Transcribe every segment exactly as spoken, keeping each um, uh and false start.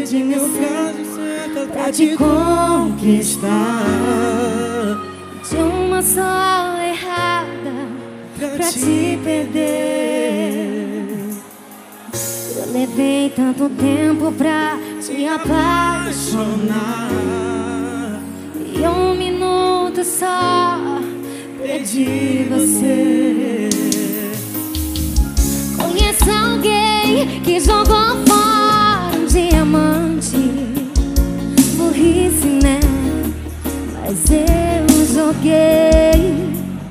de mil pra te conquistar. De uma só errada pra te perder. Eu levei tanto tempo pra te apaixonar, e um minuto só perdi você. Conheço alguém que jogou fora um diamante. Burrice, né? Mas eu joguei.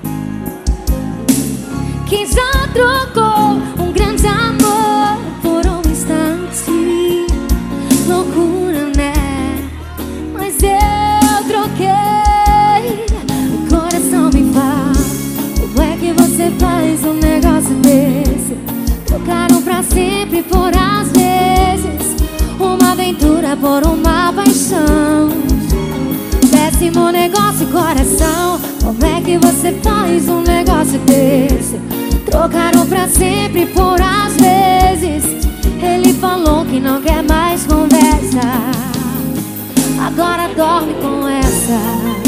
Que já trocou um grande amor por um instante. Loucura, né? Mas eu troquei. O coração me fala: como é que você faz um negócio desse? Trocaram pra sempre por às vezes uma aventura por uma paixão. Péssimo negócio, coração. Como é que você faz um negócio desse? Trocaram pra sempre por às vezes. Ele falou que não quer mais conversa, agora dorme com essa.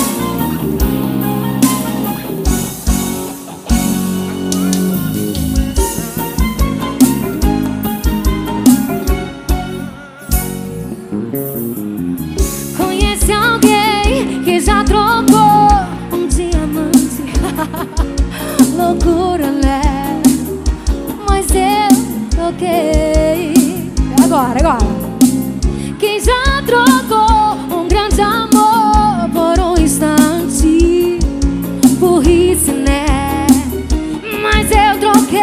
Conhece alguém que já trocou um diamante? Loucura, né? Mas eu troquei. Agora, agora. Quem já trocou um grande amor por um instante? Burrice, né? Mas eu troquei.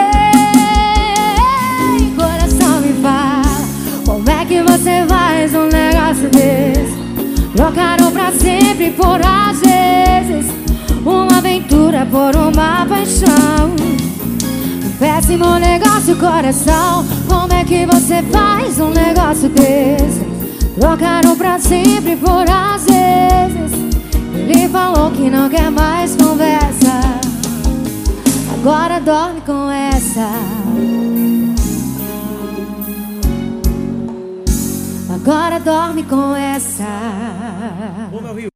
Coração me fala: como é que você faz um negócio desse? Trocaram pra sempre por às vezes uma aventura por uma paixão. Péssimo negócio, coração. Como é que você faz um negócio desse? Trocaram pra sempre por às vezes. Ele falou que não quer mais conversa, agora dorme com essa. Agora dorme com essa.